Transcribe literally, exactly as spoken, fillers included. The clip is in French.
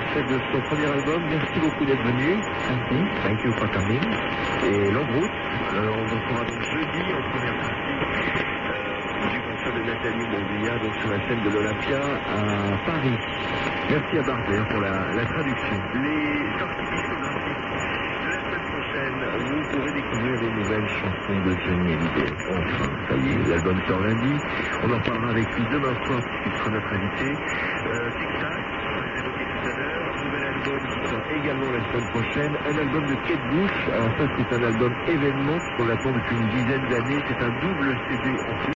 extrait de son premier album. Merci beaucoup d'être venu. Merci. Thank you for coming. Et longue route. Euh, on se retrouvera donc jeudi en première partie euh, du concert de Nathalie Mondilla, donc sur la scène de l'Olympia à Paris. Merci à Barber pour la, la traduction. Les sorties discographiques de la semaine prochaine, vous pourrez découvrir les nouvelles chansons de Johnny Hallyday. Enfin, ça y est, l'album sort lundi. On en reparlera avec lui demain soir puisqu'il sera notre invité. Euh, Tic Tac, on l'a évoqué tout à l'heure. Nouvel album qui sort également la semaine prochaine. Un album de Kate Bush. Alors ça, c'est un album événement qu'on attend depuis une dizaine d'années. C'est un double C D en plus.